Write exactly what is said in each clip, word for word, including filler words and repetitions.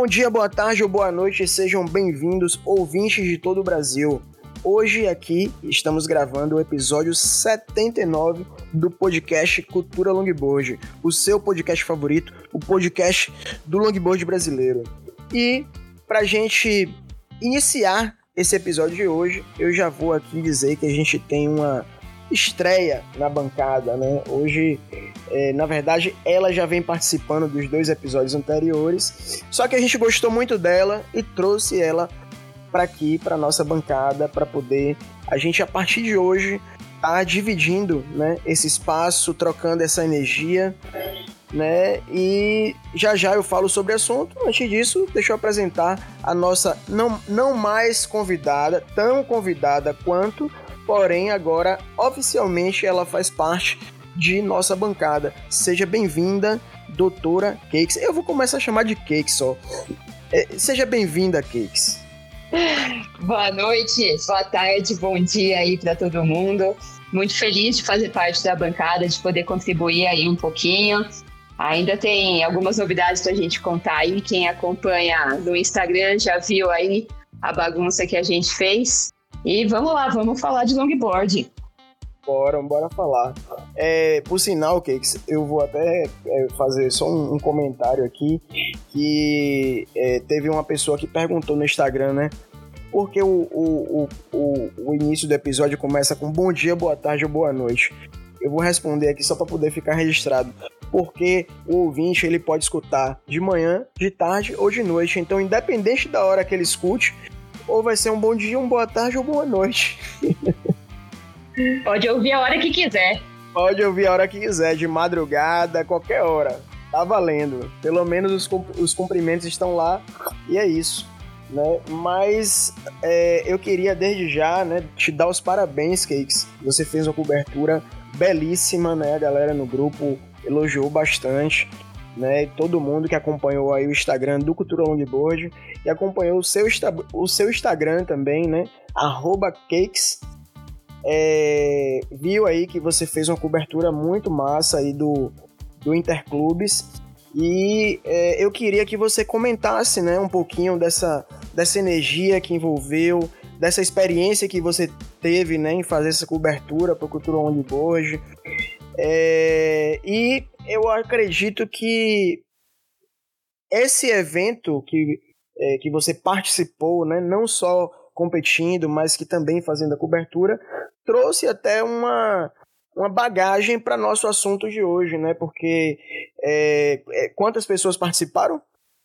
Bom dia, boa tarde ou boa noite, sejam bem-vindos, ouvintes de todo o Brasil. Hoje aqui estamos gravando o episódio setenta e nove do podcast Cultura Longboard, o seu podcast favorito, o podcast do longboard brasileiro. E pra gente iniciar esse episódio de hoje, eu já vou aqui dizer que a gente tem uma estreia na bancada, né? Hoje, é, na verdade, ela já vem participando dos dois episódios anteriores, só que a gente gostou muito dela e trouxe ela para aqui, para nossa bancada, para poder a gente, a partir de hoje, tá dividindo, né, esse espaço, trocando essa energia, né? E já já eu falo sobre o assunto. Antes disso, deixa eu apresentar a nossa não, não mais convidada, tão convidada quanto, porém agora oficialmente ela faz parte de nossa bancada. Seja bem-vinda, doutora Cakes. Eu vou começar a chamar de Cakes só. É, seja bem-vinda, Cakes. Boa noite, boa tarde, bom dia aí para todo mundo. Muito feliz de fazer parte da bancada, de poder contribuir aí um pouquinho. Ainda tem algumas novidades para a gente contar aí. Quem acompanha no Instagram já viu aí a bagunça que a gente fez. E vamos lá, vamos falar de longboard. Bora, bora falar. É, por sinal, Cakes, eu vou até é, fazer só um, um comentário aqui, que é, teve uma pessoa que perguntou no Instagram, né? Porque o, o, o, o início do episódio começa com bom dia, boa tarde ou boa noite. Eu vou responder aqui só para poder ficar registrado. Porque o ouvinte, ele pode escutar de manhã, de tarde ou de noite. Então, independente da hora que ele escute, ou vai ser um bom dia, uma boa tarde ou boa noite. Pode ouvir a hora que quiser. Pode ouvir a hora que quiser, de madrugada, qualquer hora. Tá valendo. Pelo menos os, os cumprimentos estão lá e é isso, né? Mas é, eu queria desde já, né, te dar os parabéns, Cakes. Você fez uma cobertura belíssima, né? A galera no grupo elogiou bastante, né? Todo mundo que acompanhou aí o Instagram do Cultura Longboard e acompanhou o seu, o seu Instagram também, né? Arroba Cakes. É, viu aí que você fez uma cobertura muito massa aí do, do Interclubes e é, eu queria que você comentasse, né, um pouquinho dessa, dessa energia que envolveu, dessa experiência que você teve, né, em fazer essa cobertura para o Cultura Longboard. É, e eu acredito que esse evento que, é, que você participou, né, não só competindo, mas que também fazendo a cobertura, trouxe até uma, uma bagagem para nosso assunto de hoje, né? Porque é, é, quantas pessoas participaram?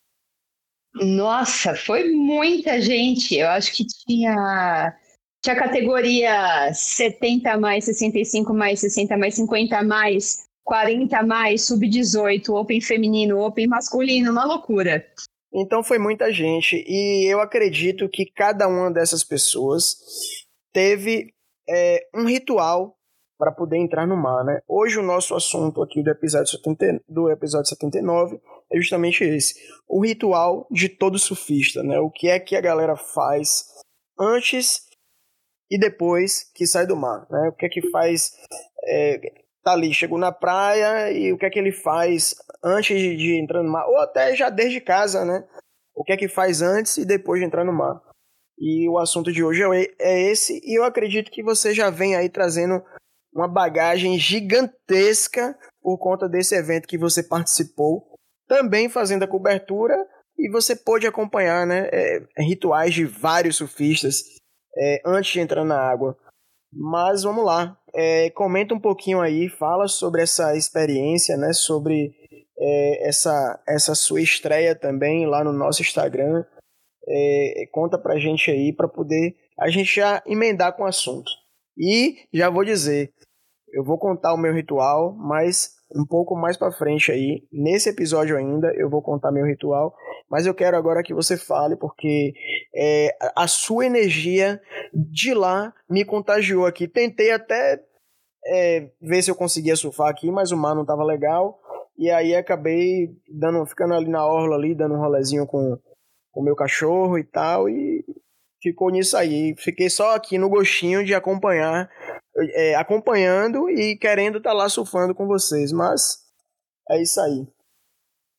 Nossa, foi muita gente. Eu acho que tinha, tinha categoria setenta mais, sessenta e cinco mais, sessenta mais, cinquenta mais, quarenta mais, sub dezoito, open feminino, open masculino, uma loucura. Então foi muita gente e eu acredito que cada uma dessas pessoas teve é, um ritual para poder entrar no mar, né? Hoje o nosso assunto aqui do episódio, setenta, do episódio setenta e nove é justamente esse, o ritual de todo surfista, né? O que é que a galera faz antes e depois que sai do mar, né? O que é que faz... É, tá ali, chegou na praia e o que é que ele faz antes de, de entrar no mar, ou até já desde casa, né? O que é que faz antes e depois de entrar no mar. E o assunto de hoje é, é esse, e eu acredito que você já vem aí trazendo uma bagagem gigantesca por conta desse evento que você participou, também fazendo a cobertura, e você pôde acompanhar, né, é, rituais de vários surfistas é, antes de entrar na água. Mas vamos lá, é, comenta um pouquinho aí, fala sobre essa experiência, né, sobre é, essa, essa sua estreia também lá no nosso Instagram. É, conta pra gente aí, pra poder a gente já emendar com o assunto. E já vou dizer, eu vou contar o meu ritual, mas um pouco mais pra frente aí, nesse episódio ainda, eu vou contar meu ritual, mas eu quero agora que você fale, porque é, a sua energia de lá me contagiou aqui. Tentei até é, ver se eu conseguia surfar aqui, mas o mar não tava legal, e aí acabei dando, ficando ali na orla, ali, dando um rolezinho com o meu cachorro e tal, e ficou nisso aí. Fiquei só aqui no gostinho de acompanhar, é, acompanhando e querendo estar tá lá surfando com vocês, mas é isso aí.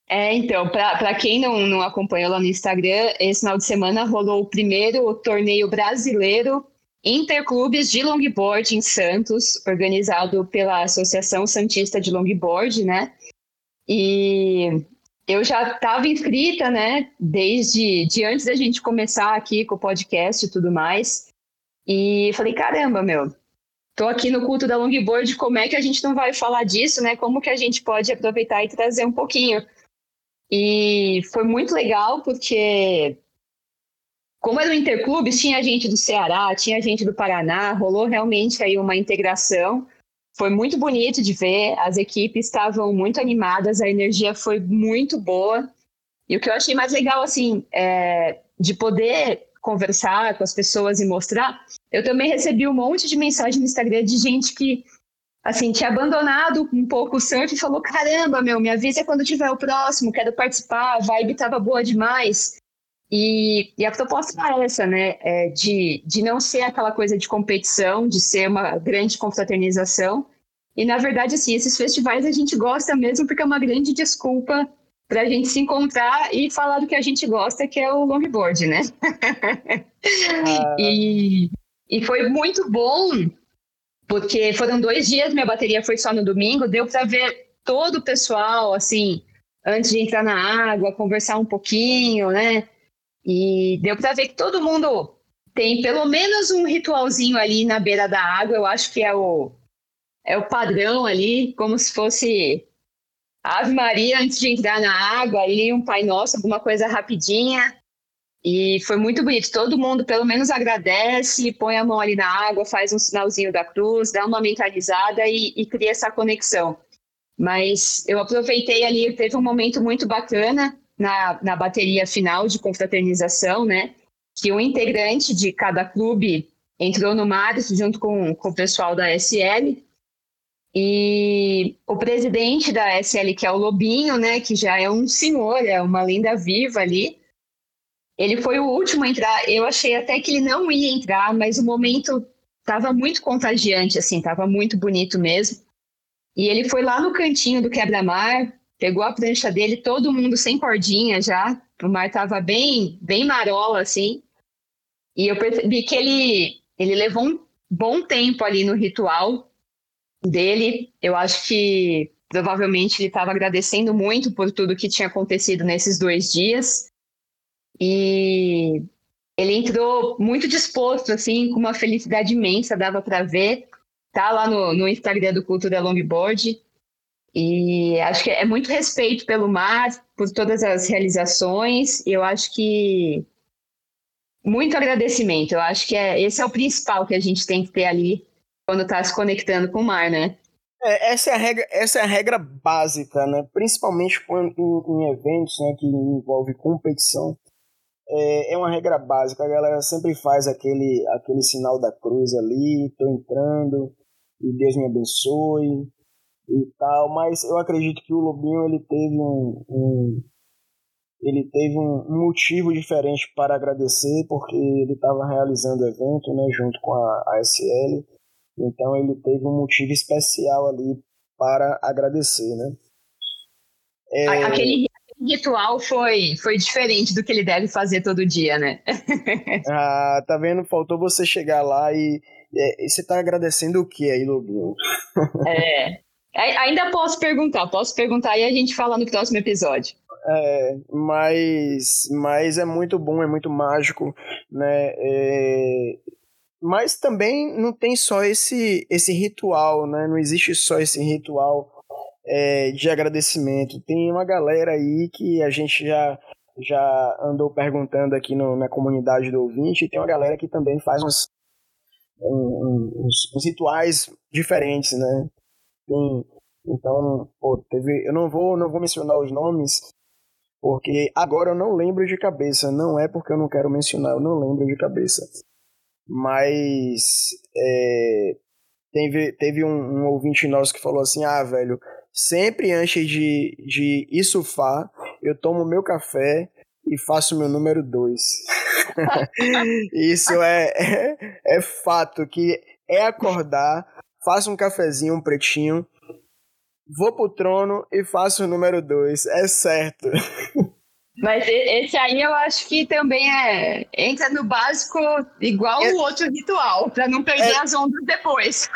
É, então, para quem não, não acompanhou lá no Instagram, esse final de semana rolou o primeiro torneio brasileiro Interclubes de Longboard em Santos, organizado pela Associação Santista de Longboard, né? E eu já estava inscrita, né, desde de antes da gente começar aqui com o podcast e tudo mais. E falei, caramba, meu, tô aqui no culto da Longboard, como é que a gente não vai falar disso, né? Como que a gente pode aproveitar e trazer um pouquinho? E foi muito legal porque, como era o Interclubes, tinha gente do Ceará, tinha gente do Paraná, rolou realmente aí uma integração. Foi muito bonito de ver, as equipes estavam muito animadas, a energia foi muito boa. E o que eu achei mais legal, assim, é de poder conversar com as pessoas e mostrar, eu também recebi um monte de mensagem no Instagram de gente que, assim, tinha abandonado um pouco o surf e falou, caramba, meu, me avisa quando tiver o próximo, quero participar, a vibe tava boa demais. E, e a proposta é essa, né, é de, de não ser aquela coisa de competição, de ser uma grande confraternização. E, na verdade, assim, esses festivais a gente gosta mesmo porque é uma grande desculpa para a gente se encontrar e falar do que a gente gosta, que é o longboard, né? Ah, e, e foi muito bom, porque foram dois dias, minha bateria foi só no domingo, deu para ver todo o pessoal, assim, antes de entrar na água, conversar um pouquinho, né? E deu para ver que todo mundo tem pelo menos um ritualzinho ali na beira da água, eu acho que é o, é o padrão ali, como se fosse Ave Maria antes de entrar na água, ali um Pai Nosso, alguma coisa rapidinha. E foi muito bonito. Todo mundo pelo menos agradece, põe a mão ali na água, faz um sinalzinho da cruz, dá uma mentalizada e, e cria essa conexão. Mas eu aproveitei ali, teve um momento muito bacana na, na bateria final de confraternização, né? Que um integrante de cada clube entrou no mar junto com, com o pessoal da S L. E o presidente da S L, que é o Lobinho, né? Que já é um senhor, é uma lenda viva ali. Ele foi o último a entrar. Eu achei até que ele não ia entrar, mas o momento estava muito contagiante, assim, estava muito bonito mesmo. E ele foi lá no cantinho do quebra-mar, pegou a prancha dele, todo mundo sem cordinha já. O mar estava bem, bem marola, assim. E eu percebi que ele, ele levou um bom tempo ali no ritual dele. Eu acho que provavelmente ele estava agradecendo muito por tudo que tinha acontecido nesses dois dias. E ele entrou muito disposto, assim, com uma felicidade imensa, dava para ver. Tá lá no, no Instagram do Culto da Longboard. E acho que é muito respeito pelo mar, por todas as realizações. E eu acho que muito agradecimento. Eu acho que é, esse é o principal que a gente tem que ter ali quando está se conectando com o mar, né? É, essa, é a regra, essa é a regra básica, né? Principalmente quando, em, em eventos, né, que envolve competição. É, é uma regra básica. A galera sempre faz aquele, aquele sinal da cruz ali, tô entrando, e Deus me abençoe e tal. Mas eu acredito que o Lobinho ele teve um, um ele teve um, um motivo diferente para agradecer, porque ele estava realizando o evento, né, junto com a, a S L. Então ele teve um motivo especial ali para agradecer, né? É... Aquele ritual foi, foi diferente do que ele deve fazer todo dia, né? Ah, tá vendo? Faltou você chegar lá e, e, e você tá agradecendo o que aí, Lobinho? É. Ainda posso perguntar, posso perguntar e a gente fala no próximo episódio. É, mas, mas é muito bom, é muito mágico, né? É, mas também não tem só esse, esse ritual, né? Não existe só esse ritual é, de agradecimento. Tem uma galera aí que a gente já, já andou perguntando aqui no, na comunidade do ouvinte, e tem uma galera que também faz uns, um, uns, uns rituais diferentes, né? Tem, então, pô, teve, eu não vou, não vou mencionar os nomes, porque agora eu não lembro de cabeça. Não é porque eu não quero mencionar, eu não lembro de cabeça. Mas é, teve, teve um, um ouvinte nosso que falou assim: ah, velho, sempre antes de, de ir surfar, eu tomo meu café e faço meu número dois. Isso é, é, é fato, que é acordar, faço um cafezinho, um pretinho, vou pro trono e faço o número dois, é certo. Mas esse aí eu acho que também é entra no básico igual é, o outro ritual, para não perder é, as ondas depois.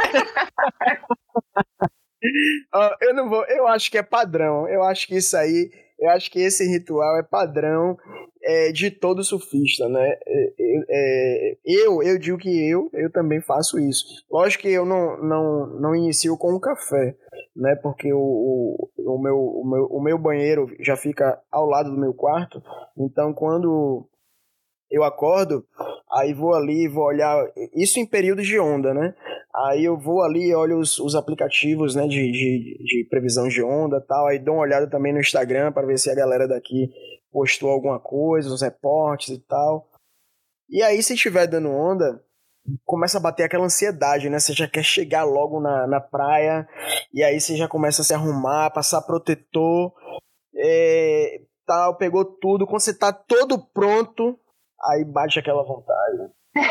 eu não vou, eu acho que é padrão, eu acho que isso aí, eu acho que esse ritual é padrão é, de todo surfista, né? É, é, eu, eu digo que eu, eu também faço isso. Lógico que eu não, não, não inicio com um café, né? Porque o, o, o, meu, o, meu, o meu banheiro já fica ao lado do meu quarto, então quando eu acordo, aí vou ali, vou olhar, isso em período de onda, né? Aí eu vou ali e olho os, os aplicativos, né, de, de, de previsão de onda e tal, aí dou uma olhada também no Instagram para ver se a galera daqui postou alguma coisa, uns reportes e tal. E aí, se estiver dando onda, começa a bater aquela ansiedade, né? Você já quer chegar logo na, na praia, e aí você já começa a se arrumar, passar protetor, é, tal, pegou tudo. Quando você tá todo pronto, aí bate aquela vontade.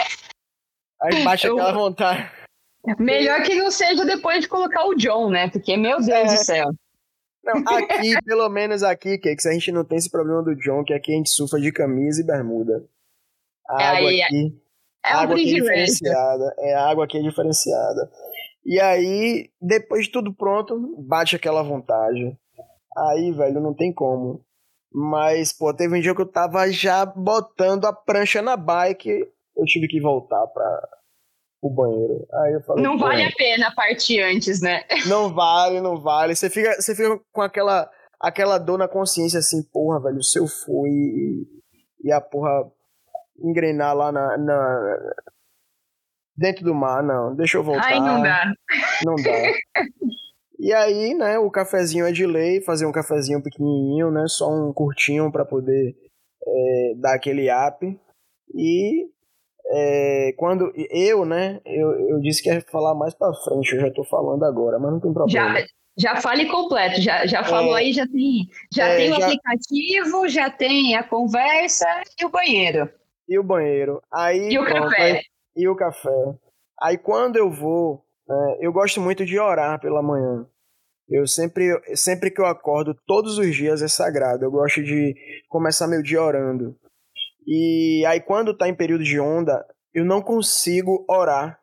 Aí bate Eu, aquela vontade. melhor que não seja depois de colocar o John, né? Porque, meu Deus É, do céu. não, aqui, pelo menos aqui, que a gente não tem esse problema do John, que aqui a gente surfa de camisa e bermuda. A água Aí aqui, é a um água aqui é privilégio. diferenciada. É, a água aqui é diferenciada. E aí, depois de tudo pronto, bate aquela vontade. Aí, velho, não tem como. Mas, pô, teve um dia que eu tava já botando a prancha na bike, eu tive que voltar para o banheiro. Aí eu falei, Não pô, vale a pena partir antes, né? não vale, não vale. Você fica, você fica com aquela, aquela dor na consciência assim, porra, velho, se eu fui e, e a porra engrenar lá na, na, dentro do mar, não, deixa eu Ai, não voltar, dá. não dá. E aí, né, o cafezinho é de lei, fazer um cafezinho pequenininho, né, só um curtinho para poder é, dar aquele up. E é, quando eu, né, eu, eu disse que ia falar mais para frente, eu já tô falando agora, mas não tem Já, problema. já fale completo, já, já falou É, aí, já tem, já tem é, o já, aplicativo, já tem a conversa e o banheiro. e o banheiro. Aí E o pronto, café. aí, e o café. Aí quando eu vou, é, eu gosto muito de orar pela manhã. Eu sempre, sempre que eu acordo, todos os dias é sagrado. Eu gosto de começar meu dia orando. E aí quando tá em período de onda, eu não consigo orar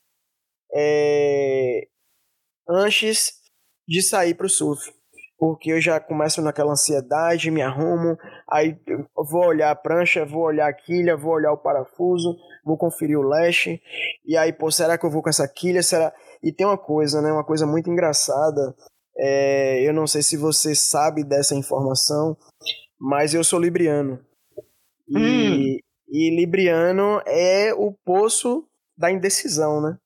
é, antes de sair pro surf. Porque eu já começo naquela ansiedade, me arrumo, aí eu vou olhar a prancha, vou olhar a quilha, vou olhar o parafuso, vou conferir o leste, e aí, pô, será que eu vou com essa quilha? Será? E tem uma coisa, né, uma coisa muito engraçada, é, eu não sei se você sabe dessa informação, mas eu sou libriano, Hum, e, e libriano é o poço da indecisão, né?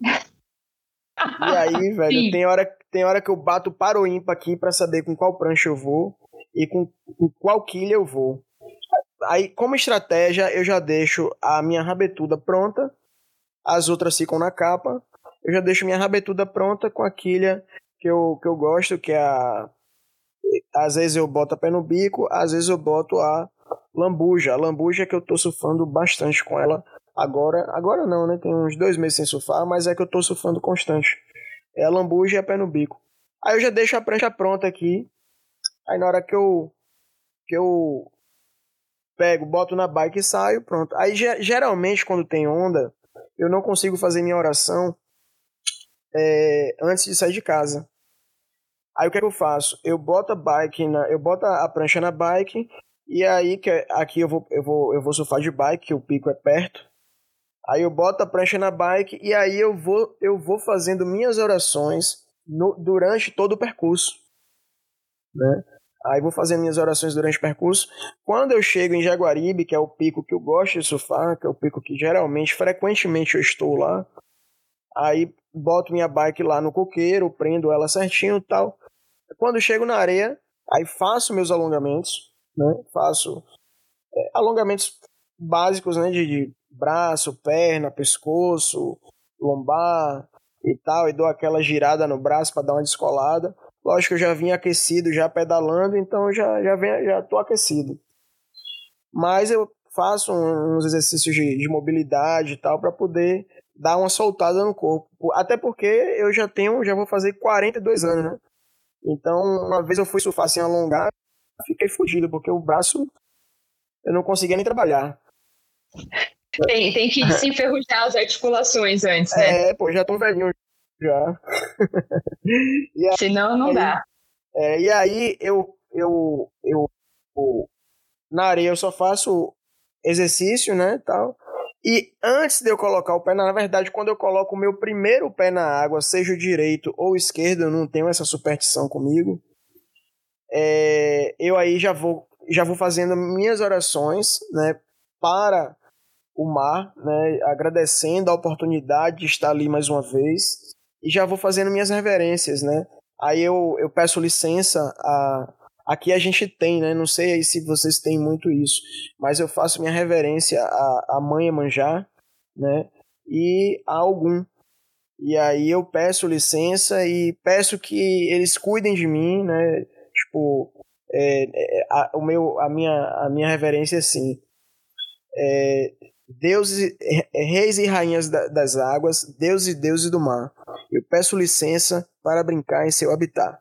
E aí, velho, sim. tem hora, tem hora que eu bato para o ímpar aqui pra saber com qual prancha eu vou e com, com qual quilha eu vou. Aí, como estratégia, eu já deixo a minha rabetuda pronta, as outras ficam na capa. Eu já deixo minha rabetuda pronta com a quilha que eu, que eu gosto, que é a... Às vezes eu boto a pé no bico, às vezes eu boto a lambuja. A lambuja que eu tô surfando bastante com ela agora. Agora não, né? Tem uns dois meses sem surfar, mas é que eu tô surfando constante. É a lambuja e a pé no bico. Aí eu já deixo a prancha pronta aqui. Aí na hora que eu que eu pego, boto na bike e saio, pronto. Aí geralmente quando tem onda, eu não consigo fazer minha oração é, antes de sair de casa. Aí o que é que eu faço? Eu boto a bike na, eu boto a prancha na bike e aí que aqui eu vou eu vou eu vou surfar de bike, que o pico é perto. Aí eu boto a prancha na bike e aí eu vou eu vou fazendo minhas orações no, durante todo o percurso, né? Aí vou fazendo minhas orações durante o percurso. Quando eu chego em Jaguaribe, que é o pico que eu gosto de surfar, que é o pico que geralmente, frequentemente eu estou lá, aí boto minha bike lá no coqueiro, prendo ela certinho e tal. Quando eu chego na areia, aí faço meus alongamentos, né? Faço é, alongamentos básicos, né? De, de braço, perna, pescoço, lombar e tal, e dou aquela girada no braço para dar uma descolada. Lógico que eu já vim aquecido, já pedalando, então já já venho, já tô aquecido. Mas eu faço uns exercícios de, de mobilidade e tal para poder dar uma soltada no corpo. Até porque eu já tenho, já vou fazer quarenta e dois anos, né? Então, uma vez eu fui surfar sem alongar, fiquei fugido, porque o braço eu não conseguia nem trabalhar. Tem, tem que se enferrujar as articulações antes, né? É, pô, já tô velhinho já. E aí, senão não dá. É, e aí eu, eu, eu, eu na areia eu só faço exercício, né, tal. E antes de eu colocar o pé, na verdade, quando eu coloco o meu primeiro pé na água, seja o direito ou o esquerdo, eu não tenho essa superstição comigo. É, eu aí já vou, já vou fazendo minhas orações, né, para o mar, né, agradecendo a oportunidade de estar ali mais uma vez, e já vou fazendo minhas reverências, né. Aí eu, eu peço licença a... Aqui a gente tem, né? Não sei aí se vocês têm muito isso, mas eu faço minha reverência à, à mãe Iemanjá, né? E a Ogum. E aí eu peço licença e peço que eles cuidem de mim, né? Tipo, é, é, a, o meu, a, minha, a minha reverência é assim. É, deuses, é, reis e rainhas da, das águas, deuses e deuses do mar. Eu peço licença para brincar em seu habitat.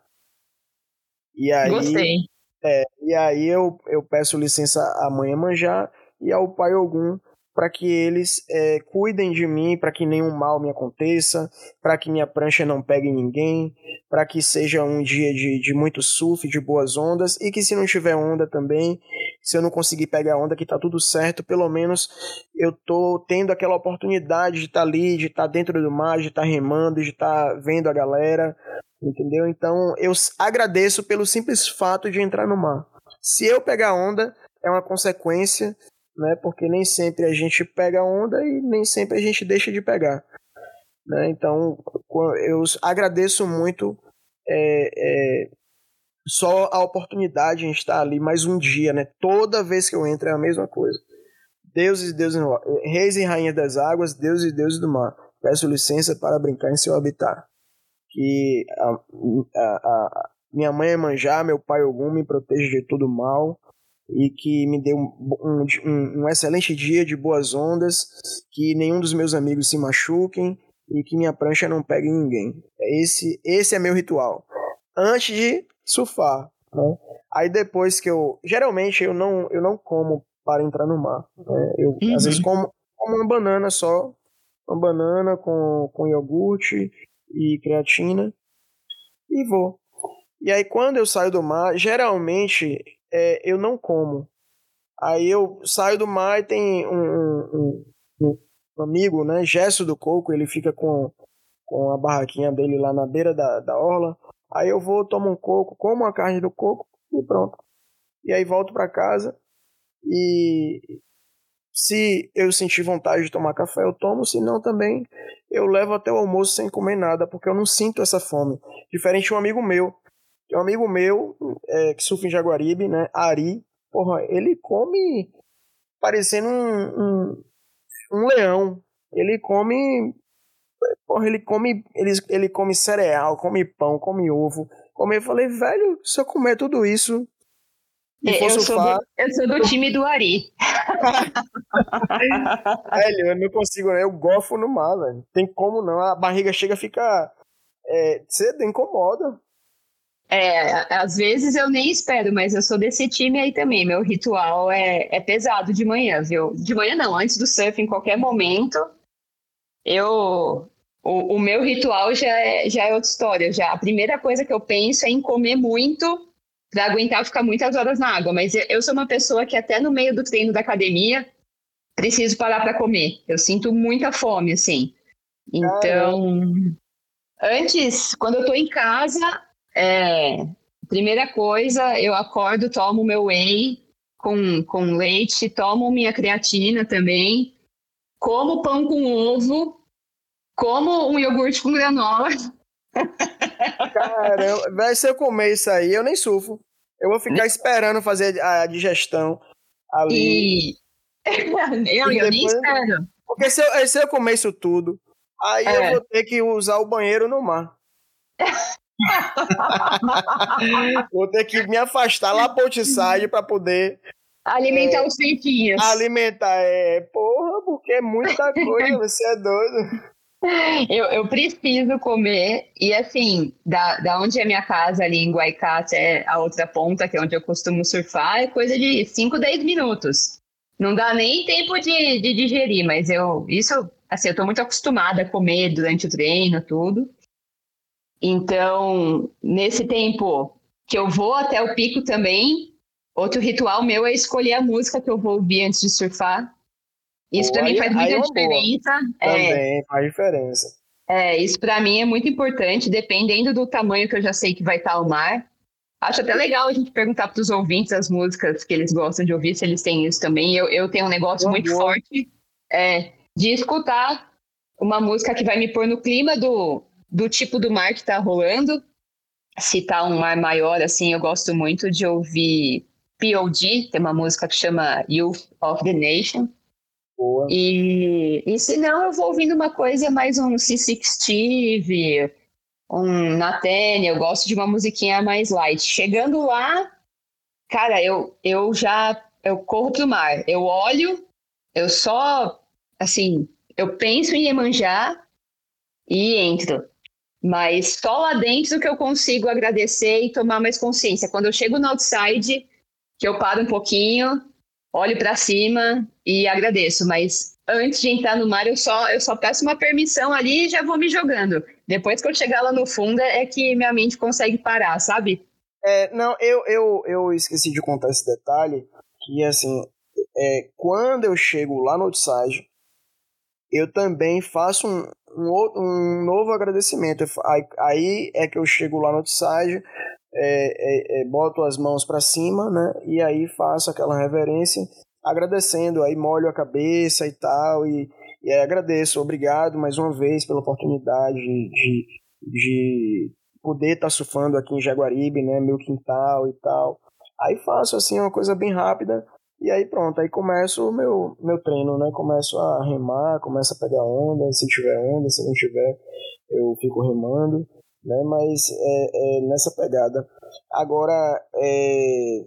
E aí, Gostei. É, e aí eu, eu peço licença à mãe Iemanjá e ao pai Ogum para que eles é, cuidem de mim, para que nenhum mal me aconteça, para que minha prancha não pegue em ninguém, para que seja um dia de, de muito surf, de boas ondas, e que se não tiver onda também, se eu não conseguir pegar onda, que tá tudo certo, pelo menos eu tô tendo aquela oportunidade de estar tá ali, de estar tá dentro do mar, de estar tá remando, de estar tá vendo a galera, entendeu? Então eu agradeço pelo simples fato de entrar no mar. Se eu pegar onda, é uma consequência, né? Porque nem sempre a gente pega onda e nem sempre a gente deixa de pegar, né? Então eu agradeço muito é, é, só a oportunidade de estar ali mais um dia, né? Toda vez que eu entro é a mesma coisa. Deuses e deuses, reis e rainhas das águas, deuses e deuses do mar, peço licença para brincar em seu habitat. Que a, a, a minha mãe Iemanjá, meu pai Ogum me proteja de todo mal e que me dê um, um, um, um excelente dia de boas ondas, que nenhum dos meus amigos se machuquem e que minha prancha não pegue em ninguém. Esse, esse é meu ritual. Antes de surfar, né? Aí depois que eu... Geralmente eu não, eu não como para entrar no mar, né? Eu uhum. às vezes como, como uma banana só, uma banana com, com iogurte e creatina, e vou. E aí quando eu saio do mar, geralmente é, eu não como. Aí eu saio do mar e tem um, um, um, um amigo, né, Gesso do Coco, ele fica com, com a barraquinha dele lá na beira da, da orla. Aí eu vou, tomo um coco, como a carne do coco e pronto. E aí volto para casa e se eu sentir vontade de tomar café, eu tomo, se não também eu levo até o almoço sem comer nada, porque eu não sinto essa fome. Diferente de um amigo meu, um amigo meu é, que surfa em Jaguaribe, né, Ari, porra, ele come parecendo um, um, um leão. Ele come, porra, ele come, ele, ele come cereal, come pão, come ovo. Come, eu falei, velho, se eu comer tudo isso e for eu, surfar... sou do, eu sou do time do Ari. Velho, eu não consigo, eu gofo no mar, velho. Tem como não, a barriga chega a ficar... É, cedo, incomoda. É, às vezes eu nem espero, mas eu sou desse time aí também. Meu ritual é, é pesado de manhã, viu? De manhã não, antes do surf, em qualquer momento. Eu... O, o meu ritual já é, já é outra história. Já, a primeira coisa que eu penso é em comer muito para aguentar ficar muitas horas na água. Mas eu, eu sou uma pessoa que até no meio do treino da academia preciso parar para comer. Eu sinto muita fome, assim. Então, antes, quando eu tô em casa, é, primeira coisa, eu acordo, tomo meu whey com, com leite, tomo minha creatina também, como pão com ovo, como um iogurte com granola. Caramba, se eu comer isso aí, eu nem surfo. Eu vou ficar esperando fazer a digestão ali. E... eu, e eu nem espero. Porque se eu, se eu comer isso tudo, aí é. eu vou ter que usar o banheiro no mar. Vou ter que me afastar lá para Outside para poder... Alimentar é, os peitinhos. Alimentar, é... Porra, porque é muita coisa, você é doido. Eu, eu preciso comer, e assim, da, da onde é minha casa, ali em Guaicá, até a outra ponta, que é onde eu costumo surfar, é coisa de cinco dez minutos. Não dá nem tempo de, de digerir, mas eu, isso, assim, eu tô muito acostumada a comer durante o treino, tudo. Então, nesse tempo que eu vou até o pico também, outro ritual meu é escolher a música que eu vou ouvir antes de surfar. Isso Pô, para mim aí, faz aí é muita uma boa. diferença. É, Também faz diferença. é, isso para mim é muito importante, dependendo do tamanho que eu já sei que vai estar o mar. Acho até legal a gente perguntar para os ouvintes as músicas que eles gostam de ouvir, se eles têm isso também. Eu, eu tenho um negócio Uma muito boa. forte é, de escutar uma música que vai me pôr no clima do, do tipo do mar que está rolando. Se tá um mar maior, assim, eu gosto muito de ouvir P O D, tem uma música que chama Youth of the Nation. Boa. E, e se não, eu vou ouvindo uma coisa mais um C seis Steve, um Nathaniel, eu gosto de uma musiquinha mais light. Chegando lá, cara, eu, eu já eu corro pro mar. Eu olho, eu só, assim, eu penso em Iemanjá e entro. Mas só lá dentro que eu consigo agradecer e tomar mais consciência. Quando eu chego no outside, que eu paro um pouquinho, olho para cima e agradeço. Mas antes de entrar no mar, eu só, eu só peço uma permissão ali e já vou me jogando. Depois que eu chegar lá no fundo, é que minha mente consegue parar, sabe? É, não, eu, eu, eu esqueci de contar esse detalhe, que assim, é, quando eu chego lá no Outside, eu também faço um, um, outro- um novo agradecimento. Eu fa- Aí, aí é que eu chego lá no Outside, é, é, é, boto as mãos para cima, né? E aí faço aquela reverência, agradecendo, aí molho a cabeça e tal, e, e aí agradeço, obrigado mais uma vez pela oportunidade de, de poder estar surfando aqui em Jaguaribe, né? Meu quintal e tal. Aí faço assim uma coisa bem rápida. E aí pronto, aí começo o meu, meu treino, né? Começo a remar, começo a pegar onda, se tiver onda, se não tiver, eu fico remando, né? Mas é, é nessa pegada. Agora, é,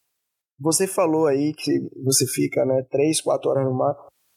você falou aí que você fica, né, três, quatro horas no mar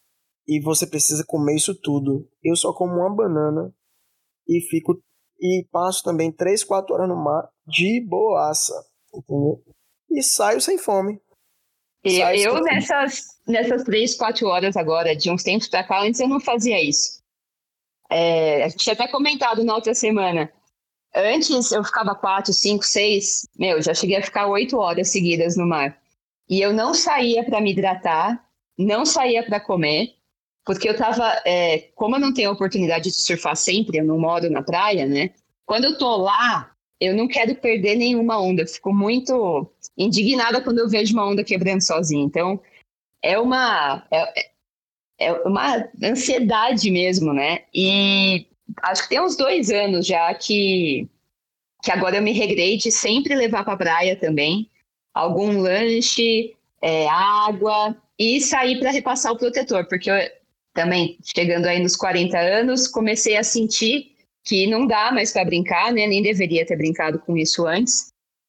e você precisa comer isso tudo. Eu só como uma banana e fico e passo também três, quatro horas no mar de boaça, entendeu? E saio sem fome. Eu, Saio sem eu fome. nessas, nessas três, quatro horas agora, de uns tempos pra cá, antes eu não fazia isso. É, a gente tinha até comentado na outra semana. Antes eu ficava quatro, cinco, seis, meu, já cheguei a ficar oito horas seguidas no mar. E eu não saía para me hidratar, não saía para comer, porque eu tava, é, como eu não tenho a oportunidade de surfar sempre, eu não moro na praia, né? Quando eu tô lá, eu não quero perder nenhuma onda. Eu fico muito indignada quando eu vejo uma onda quebrando sozinha. Então, é uma, é, é uma ansiedade mesmo, né? E acho que tem uns dois anos já que que agora eu me regrei de sempre levar para a praia também algum lanche, é, água e sair para repassar o protetor, porque eu também, chegando aí nos quarenta anos, comecei a sentir que não dá mais para brincar, né? Nem deveria ter brincado com isso antes.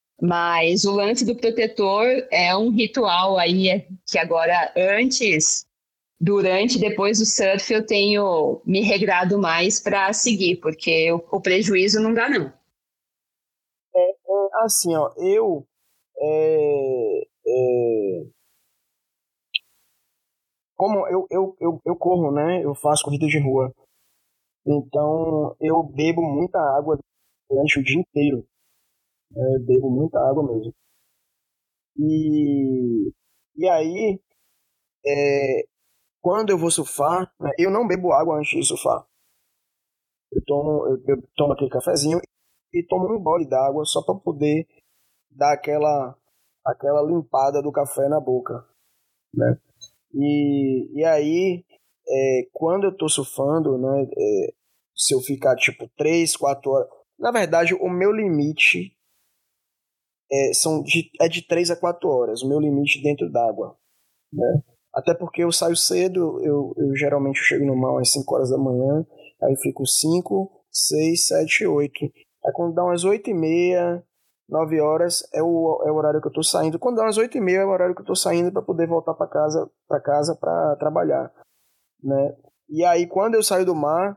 Mas o lance do protetor é um ritual aí é, que agora, antes, durante, depois do surf, eu tenho me regrado mais para seguir, porque o, o prejuízo não dá, não. É, assim, ó, eu é, é, como eu, eu, eu, eu corro, né? Eu faço corrida de rua. Então eu bebo muita água durante o dia inteiro. Né, eu bebo muita água mesmo. E, e aí, é, quando eu vou surfar, né, eu não bebo água antes de surfar. Eu tomo, eu, eu tomo aquele cafezinho e tomo um gole d'água só para poder dar aquela, aquela limpada do café na boca, né? E, e aí, é, quando eu tô surfando, né, é, se eu ficar tipo três, quatro horas. Na verdade, o meu limite é, são de, é de três a quatro horas, o meu limite dentro d'água, né? Até porque eu saio cedo, eu, eu geralmente chego no mar às cinco horas da manhã, aí fico cinco, seis, sete, oito. Aí quando dá umas oito e meia, nove horas é o, é o horário que eu tô saindo. Quando dá umas oito e meia é o horário que eu tô saindo para poder voltar para casa, para casa para trabalhar, né? E aí quando eu saio do mar,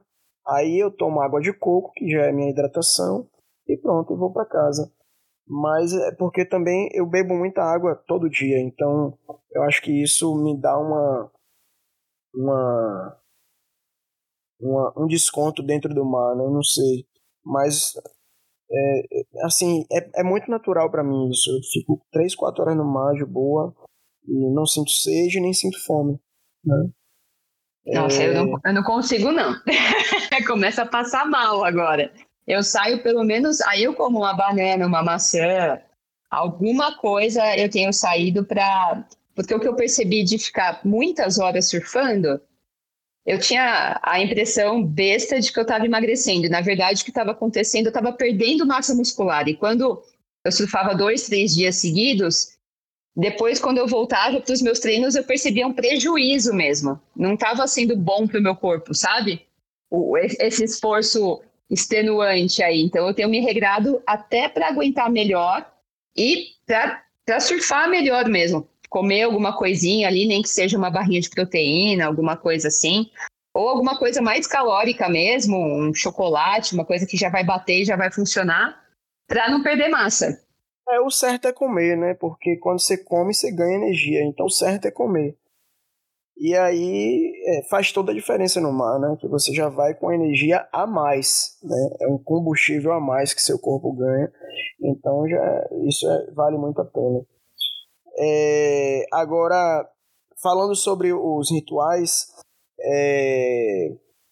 Aí eu tomo água de coco, que já é minha hidratação, e pronto, eu vou para casa. Mas é porque também eu bebo muita água todo dia, então eu acho que isso me dá uma, uma, uma um desconto dentro do mar, né? Eu não sei. Mas, é, assim, é, é muito natural para mim isso. Eu fico três, quatro horas no mar de boa e não sinto sede nem sinto fome, né? Nossa, É... eu não, eu não consigo, não. Começa a passar mal agora. Eu saio pelo menos, aí eu como uma banana, uma maçã, alguma coisa eu tenho saído para... Porque o que eu percebi de ficar muitas horas surfando, eu tinha a impressão besta de que eu estava emagrecendo. Na verdade, o que estava acontecendo, eu estava perdendo massa muscular. E quando eu surfava dois, três dias seguidos, depois, quando eu voltava para os meus treinos, eu percebia um prejuízo mesmo. Não estava sendo bom para o meu corpo, sabe? O, esse esforço extenuante aí. Então, eu tenho me regrado até para aguentar melhor e para surfar melhor mesmo. Comer alguma coisinha ali, nem que seja uma barrinha de proteína, alguma coisa assim. Ou alguma coisa mais calórica mesmo, um chocolate, uma coisa que já vai bater e já vai funcionar, para não perder massa. É, o certo é comer, né? Porque quando você come, você ganha energia. Então, o certo é comer. E aí, é, faz toda a diferença no mar, né? Que você já vai com energia a mais, né? É um combustível a mais que seu corpo ganha. Então, já, isso é, vale muito a pena. É, agora, falando sobre os rituais, é,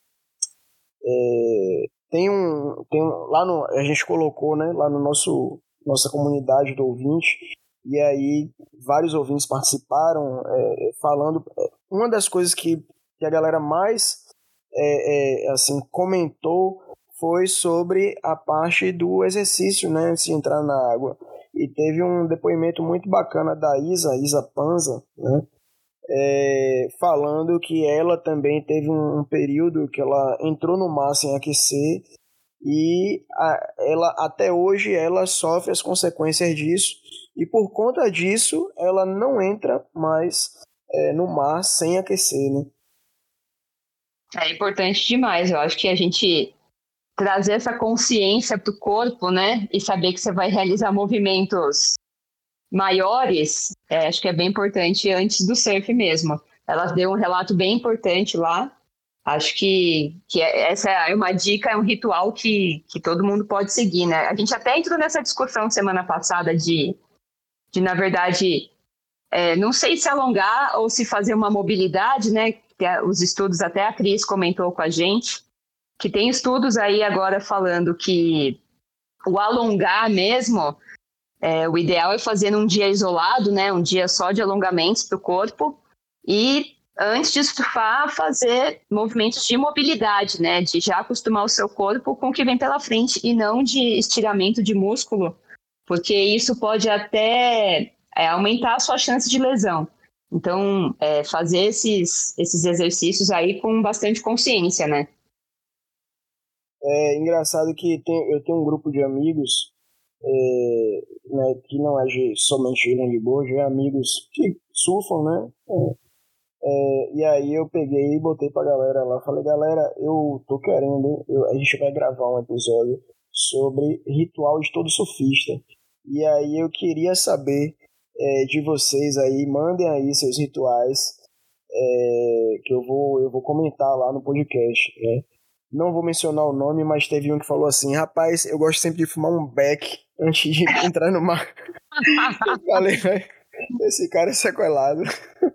é, tem um, tem um, lá no, a gente colocou, né, lá no nosso nossa comunidade do ouvinte, e aí vários ouvintes participaram, é, falando, uma das coisas que, que a galera mais é, é, assim, comentou foi sobre a parte do exercício, né, antes de entrar na água. E teve um depoimento muito bacana da Isa, Isa Panza, né, é, falando que ela também teve um, um período que ela entrou no mar sem aquecer e a, ela, até hoje ela sofre as consequências disso e por conta disso ela não entra mais é, no mar sem aquecer, né? É importante demais, eu acho que a gente trazer essa consciência para o corpo, né, e saber que você vai realizar movimentos maiores, é, acho que é bem importante antes do surf mesmo. Ela deu um relato bem importante lá. Acho que, que essa é uma dica, é um ritual que, que todo mundo pode seguir, né? A gente até entrou nessa discussão semana passada de, de na verdade, é, não sei se alongar ou se fazer uma mobilidade, né? Que os estudos, até a Cris comentou com a gente, que tem estudos aí agora falando que o alongar mesmo, é, o ideal é fazer num dia isolado, né? Um dia só de alongamentos para o corpo e antes de surfar, fazer movimentos de mobilidade, né? De já acostumar o seu corpo com o que vem pela frente e não de estiramento de músculo, porque isso pode até é, aumentar a sua chance de lesão. Então, é, fazer esses, esses exercícios aí com bastante consciência, né? É engraçado que tem, eu tenho um grupo de amigos, é, né, que não é de, somente de longboard, é amigos que surfam, né? É. É, e aí eu peguei e botei pra galera lá, falei, galera, eu tô querendo, eu, a gente vai gravar um episódio sobre ritual de todo surfista. E aí eu queria saber é, de vocês aí, mandem aí seus rituais, é, que eu vou, eu vou comentar lá no podcast, né? Não vou mencionar o nome, mas teve um que falou assim, rapaz, eu gosto sempre de fumar um beck antes de entrar no mar. Eu falei, esse cara é sequelado.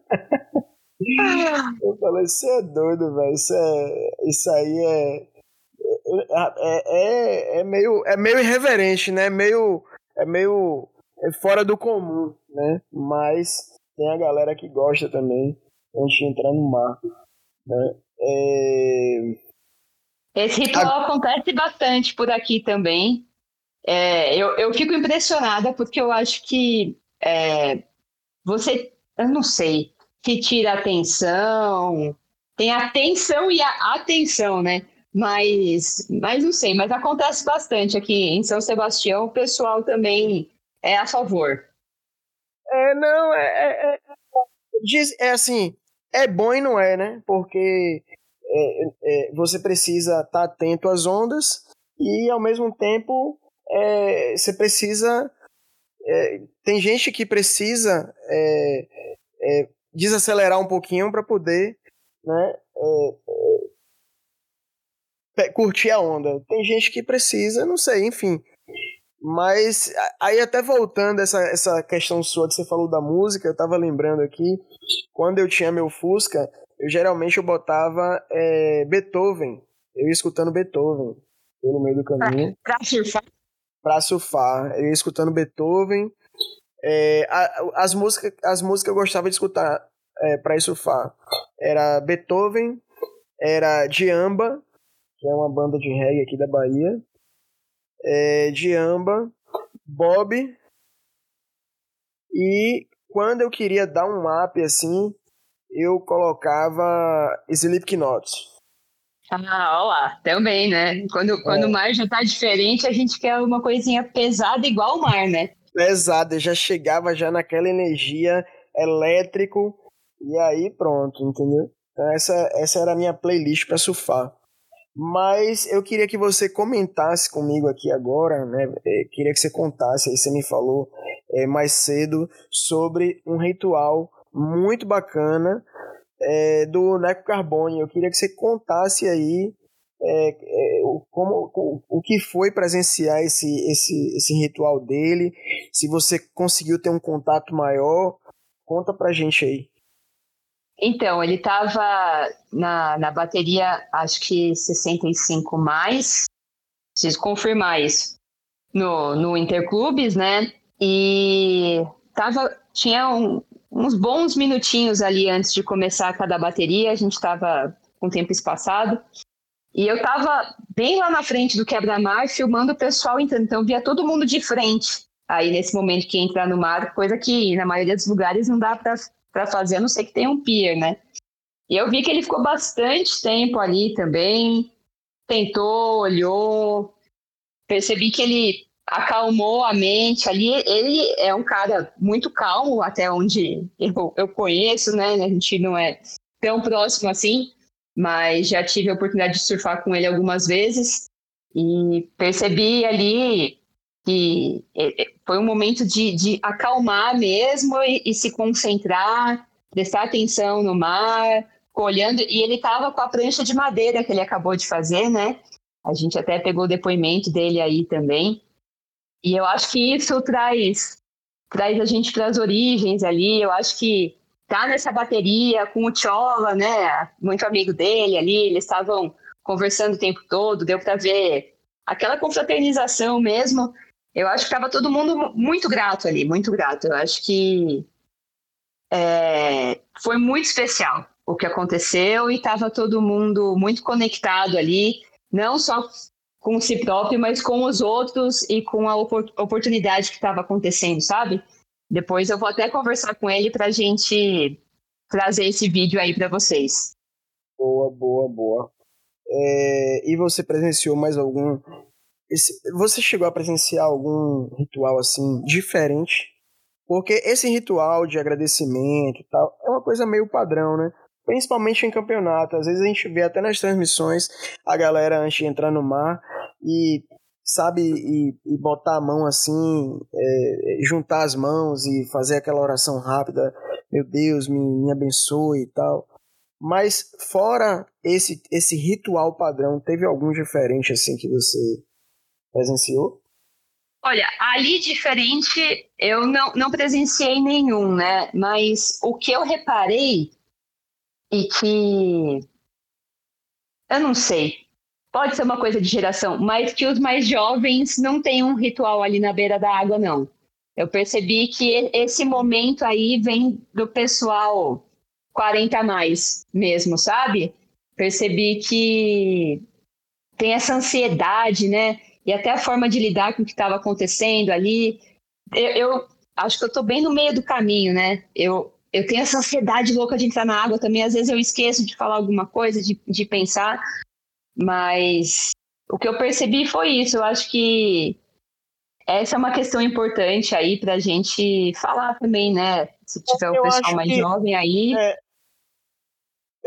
Eu falei, você é doido, velho. Isso, é, isso aí é é, é. é meio, é meio irreverente, né? Meio, é meio é fora do comum, né? Mas tem a galera que gosta também antes de entrar no mar, né? É... Esse ritual a... acontece bastante por aqui também. É, eu, eu fico impressionada porque eu acho que é, você, eu não sei, que tira a atenção, tem a atenção e a atenção, né? Mas, mas não sei, mas acontece bastante aqui em São Sebastião, o pessoal também é a favor. É, não, é, é, é, diz, é assim, é bom e não é, né? Porque é, é, você precisa estar atento às ondas e, ao mesmo tempo, é, você precisa... É, tem gente que precisa é, é, desacelerar um pouquinho para poder, né, é, é, curtir a onda. Tem gente que precisa, não sei, enfim. Mas aí, até voltando essa, essa questão sua que você falou da música, eu tava lembrando aqui, quando eu tinha meu Fusca, eu geralmente eu botava é, Beethoven, eu ia escutando Beethoven pelo meio do caminho. Pra surfar? Pra surfar, eu ia escutando Beethoven. É, a, as, músicas, as músicas que eu gostava de escutar é, pra ir surfar era Beethoven, era Djamba, que é uma banda de reggae aqui da Bahia, é, Djamba, Bob, e quando eu queria dar um up assim, eu colocava Slipknot. Ah, ó lá, também, né? Quando, É. quando o mar já tá diferente, a gente quer uma coisinha pesada igual o mar, né? Pesado, eu já chegava já naquela energia elétrico, e aí pronto, entendeu? Então essa, essa era a minha playlist para surfar. Mas eu queria que você comentasse comigo aqui agora, né? Eu queria que você contasse, aí você me falou é, mais cedo, sobre um ritual muito bacana é, do Neco Carbone. Eu queria que você contasse aí é, é, o, como, o, o que foi presenciar esse, esse, esse ritual dele, se você conseguiu ter um contato maior, conta pra gente aí. Então, ele estava na, na bateria, acho que sessenta e cinco mais, preciso confirmar isso, no, no Interclubes, né? E tava, tinha um, uns bons minutinhos ali antes de começar cada bateria, a gente estava com o tempo espaçado, e eu estava bem lá na frente do quebra-mar, filmando o pessoal entrando, então via todo mundo de frente, aí nesse momento que entrar no mar, coisa que na maioria dos lugares não dá para para fazer, a não ser que tenha um pier, né? E eu vi que ele ficou bastante tempo ali também, tentou, olhou, percebi que ele acalmou a mente ali. Ele é um cara muito calmo, até onde eu, eu conheço, né? A gente não é tão próximo assim, mas já tive a oportunidade de surfar com ele algumas vezes e percebi ali que foi um momento de, de acalmar mesmo e, e se concentrar, prestar atenção no mar, olhando, e ele estava com a prancha de madeira que ele acabou de fazer, né? A gente até pegou o depoimento dele aí também. E eu acho que isso traz, traz a gente para as origens ali. Eu acho que tá nessa bateria com o Tchola, né? Muito amigo dele ali, eles estavam conversando o tempo todo, deu para ver aquela confraternização mesmo. Eu acho que estava todo mundo muito grato ali, muito grato. Eu acho que é, foi muito especial o que aconteceu e estava todo mundo muito conectado ali, não só com si próprio, mas com os outros e com a opor- oportunidade que estava acontecendo, sabe? Depois eu vou até conversar com ele para a gente trazer esse vídeo aí para vocês. Boa, boa, boa. É, e você presenciou mais algum... Esse, você chegou a presenciar algum ritual assim diferente? Porque esse ritual de agradecimento e tal é uma coisa meio padrão, né? Principalmente em campeonato. Às vezes a gente vê até nas transmissões a galera antes de entrar no mar e, sabe, e, e botar a mão assim, é, juntar as mãos e fazer aquela oração rápida. Meu Deus, me, me abençoe e tal. Mas fora esse, esse ritual padrão, teve algum diferente assim que você presenciou? Olha, ali diferente, eu não, não presenciei nenhum, né? Mas o que eu reparei e que eu não sei, pode ser uma coisa de geração, mas que os mais jovens não têm um ritual ali na beira da água, não. Eu percebi que esse momento aí vem do pessoal quarenta a mais mesmo, sabe? Percebi que tem essa ansiedade, né? E até a forma de lidar com o que estava acontecendo ali. Eu, eu acho que eu estou bem no meio do caminho, né? Eu, eu tenho essa ansiedade louca de entrar na água também. Às vezes eu esqueço de falar alguma coisa, de, de pensar. Mas o que eu percebi foi isso. Eu acho que essa é uma questão importante aí para a gente falar também, né? Se tiver o Eu pessoal acho mais que jovem aí. é,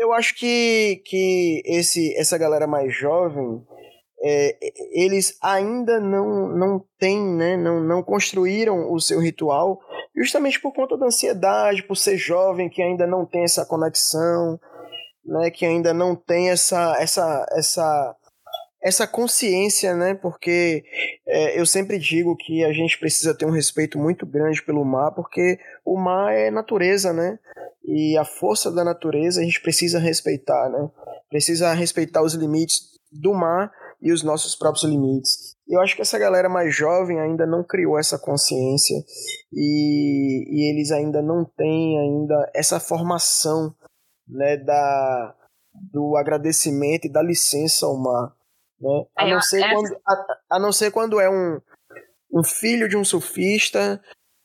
Eu acho que, que esse, essa galera mais jovem, é, eles ainda não, não têm, né, não, não construíram o seu ritual, justamente por conta da ansiedade, por ser jovem, que ainda não tem essa conexão, né, que ainda não tem essa, essa, essa, essa consciência, né, porque é, eu sempre digo que a gente precisa ter um respeito muito grande pelo mar, porque o mar é natureza, né, e a força da natureza a gente precisa respeitar, né, precisa respeitar os limites do mar e os nossos próprios limites. Eu acho que essa galera mais jovem ainda não criou essa consciência e, e eles ainda não têm ainda essa formação, né, da, do agradecimento e da licença ao mar, né? A não ser quando, a, a não ser quando é um, um filho de um surfista.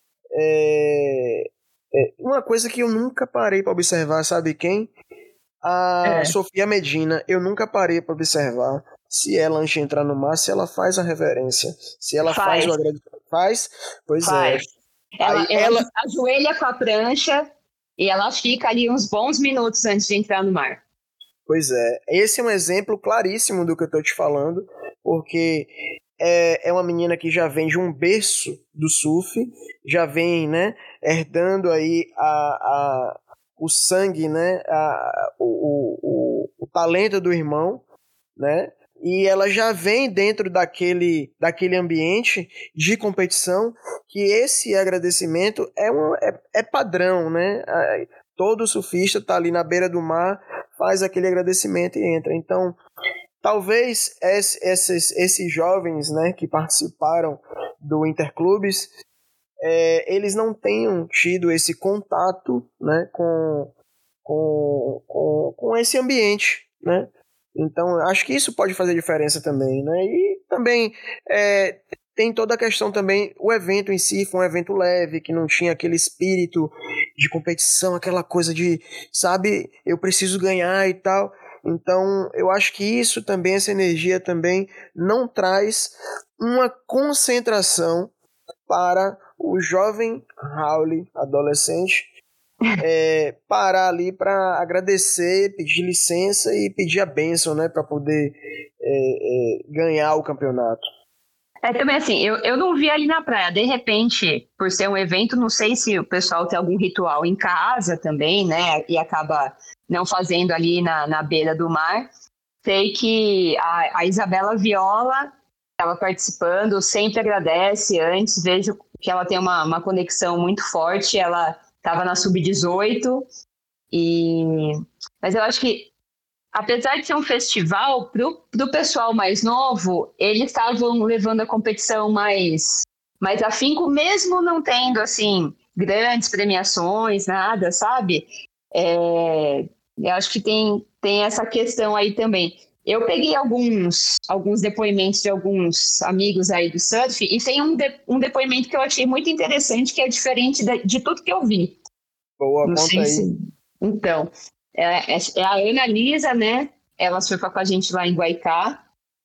É, é uma coisa que eu nunca parei para observar, sabe quem? A é. Sofia Medina. Eu nunca parei para observar se ela, antes de entrar no mar, se ela faz a reverência, se ela faz, faz o agradecimento. Faz? Pois faz. é. Ela, Aí, ela, ela ajoelha com a prancha e ela fica ali uns bons minutos antes de entrar no mar. Pois é. Esse é um exemplo claríssimo do que eu tô te falando, porque é, é uma menina que já vem de um berço do surf, já vem, né, herdando aí a, a, o sangue, né, a, o, o, o talento do irmão, né, e ela já vem dentro daquele, daquele ambiente de competição, que esse agradecimento é, um, é, é padrão, né? Todo surfista está ali na beira do mar, faz aquele agradecimento e entra. Então, talvez esses, esses jovens, né, que participaram do Interclubes, é, eles não tenham tido esse contato, né, com, com, com, com esse ambiente, né? Então, acho que isso pode fazer diferença também, né? E também é, tem toda a questão também, o evento em si foi um evento leve, que não tinha aquele espírito de competição, aquela coisa de, sabe, eu preciso ganhar e tal. Então, eu acho que isso também, essa energia também, não traz uma concentração para o jovem Raul, adolescente, É, parar ali para agradecer, pedir licença e pedir a bênção, né, para poder é, é, ganhar o campeonato. É também assim, eu, eu não vi ali na praia, de repente, por ser um evento, não sei se o pessoal tem algum ritual em casa também, né, e acaba não fazendo ali na, na beira do mar. Sei que a, a Isabela Viola estava participando, sempre agradece antes, vejo que ela tem uma, uma conexão muito forte, ela estava na sub dezoito, e... mas eu acho que, apesar de ser um festival, pro, pro pessoal mais novo, eles estavam levando a competição mais, mais afinco, mesmo não tendo, assim, grandes premiações, nada, sabe? É, eu acho que tem, tem essa questão aí também. Eu peguei alguns, alguns depoimentos de alguns amigos aí do surf e tem um, de, um depoimento que eu achei muito interessante, que é diferente de, de tudo que eu vi. Boa, Não conta sei aí. Se... Então, é, é a Ana Lisa, né? Ela surfa com a gente lá em Guaicá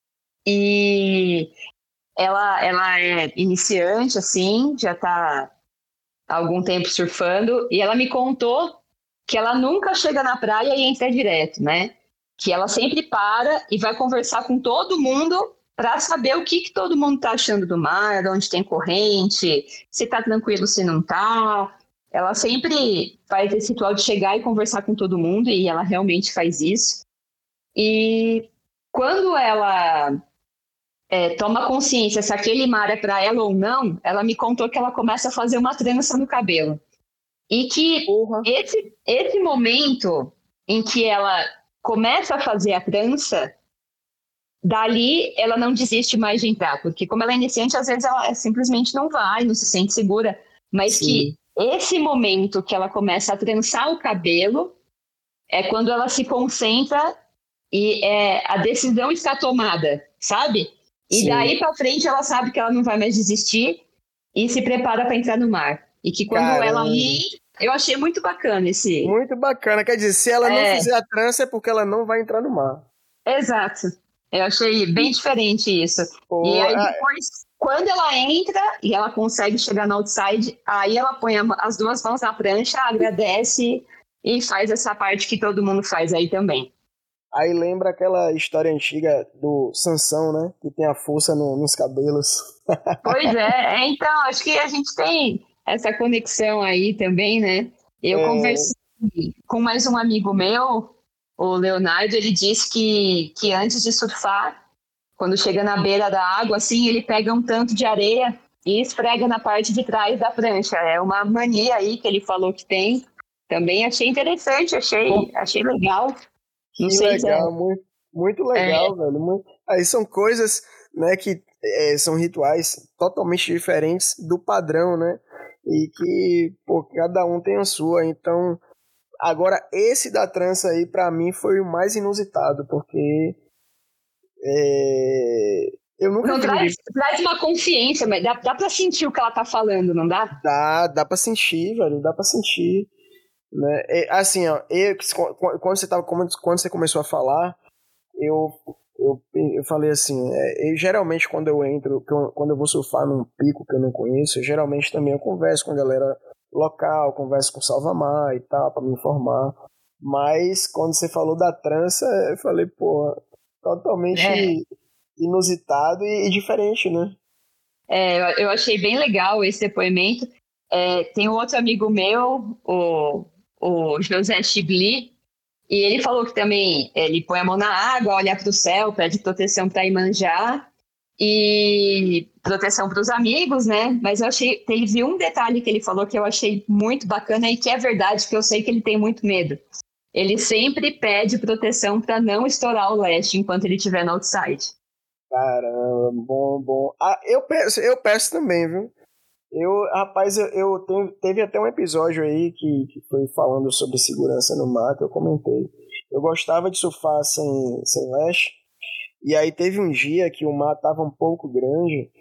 e ela, ela é iniciante, assim, já está há algum tempo surfando, e ela me contou que ela nunca chega na praia e entra direto, né? Que ela sempre para e vai conversar com todo mundo para saber o que, que todo mundo está achando do mar, onde tem corrente, se está tranquilo, se não está. Ela sempre faz esse ritual de chegar e conversar com todo mundo, e ela realmente faz isso. E quando ela é, toma consciência se aquele mar é para ela ou não, ela me contou que ela começa a fazer uma trança no cabelo. E que uhum. esse, esse momento em que ela começa a fazer a trança, dali ela não desiste mais de entrar, porque como ela é iniciante, às vezes ela simplesmente não vai, não se sente segura, mas Sim. que esse momento que ela começa a trançar o cabelo é quando ela se concentra e é, a decisão está tomada, sabe? E Sim. daí para frente ela sabe que ela não vai mais desistir e se prepara para entrar no mar. E que quando Caramba. ela ir, eu achei muito bacana esse... Muito bacana, quer dizer, se ela é... não fizer a trança é porque ela não vai entrar no mar. Exato, eu achei bem diferente isso. Pô, e aí depois, a... quando ela entra e ela consegue chegar no outside, aí ela põe as duas mãos na prancha, agradece e faz essa parte que todo mundo faz aí também. Aí lembra aquela história antiga do Sansão, né? Que tem a força no, nos cabelos. Pois é, é, então, acho que a gente tem essa conexão aí também, né? Eu É, conversei com mais um amigo meu, o Leonardo, ele disse que, que antes de surfar, quando chega na beira da água, assim, ele pega um tanto de areia e esfrega na parte de trás da prancha. É uma mania aí que ele falou que tem. Também achei interessante, achei, achei legal. Não que sei se é, legal, muito, muito é legal, velho. Muito... Aí são coisas, né, que é, são rituais totalmente diferentes do padrão, né? E que, pô, cada um tem a sua. Então, agora esse da trança aí, pra mim, foi o mais inusitado, porque é, eu nunca Não, vi ninguém. traz, traz uma consciência, mas dá, dá pra sentir o que ela tá falando, não dá? Dá, dá pra sentir, velho, dá pra sentir. Né? É, assim, ó, eu, quando você tava, quando você começou a falar, eu, eu, eu falei assim, é, eu, geralmente quando eu entro, quando eu vou surfar num pico que eu não conheço, eu, geralmente também eu converso com a galera local, converso com o Salvamar e tal, pra me informar. Mas quando você falou da trança, eu falei, pô, É, totalmente inusitado e, e diferente, né? é, eu eu achei bem legal esse depoimento. É, tem um outro amigo meu, o, o José Chibli, e ele falou que também ele põe a mão na água, olha para o céu, pede proteção para Iemanjá e proteção para os amigos, né? Mas eu achei, teve um detalhe que ele falou que eu achei muito bacana e que é verdade, que eu sei que ele tem muito medo. Ele sempre pede proteção para não estourar o leste enquanto ele estiver no outside. Caramba, bom, bom. Ah, eu peço, eu peço também, viu? Eu, rapaz, eu, eu tenho, teve até um episódio aí que, que foi falando sobre segurança no mar, que eu comentei. Eu gostava de surfar sem, sem lash, e aí teve um dia que o mar tava um pouco grande,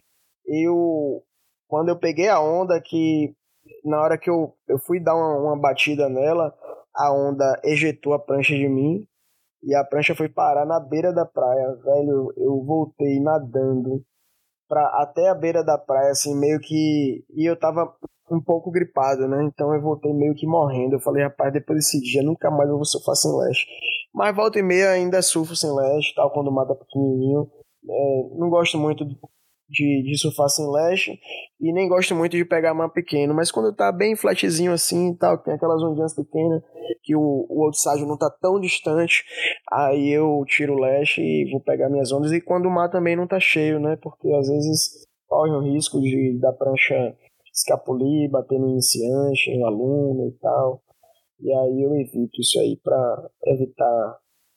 eu, quando eu peguei a onda, que na hora que eu, eu fui dar uma, uma batida nela, a onda ejetou a prancha de mim, e a prancha foi parar na beira da praia, velho, eu voltei nadando pra, até a beira da praia, assim, meio que. E eu tava um pouco gripado, né? Então eu voltei meio que morrendo. Eu falei, rapaz, depois desse dia nunca mais eu vou surfar sem lash. Mas volta e meia ainda surfo sem lash, tal, quando o mar tá pequenininho. É, não gosto muito de, de surfar sem lash e nem gosto muito de pegar mar pequeno, mas quando tá bem flatzinho assim e tal, que tem aquelas ondinhas pequenas, que o, o outside não tá tão distante, aí eu tiro o lash e vou pegar minhas ondas, e quando o mar também não tá cheio, né, porque às vezes corre o risco de da prancha escapulir, bater no iniciante, no aluno e tal, e aí eu evito isso aí para evitar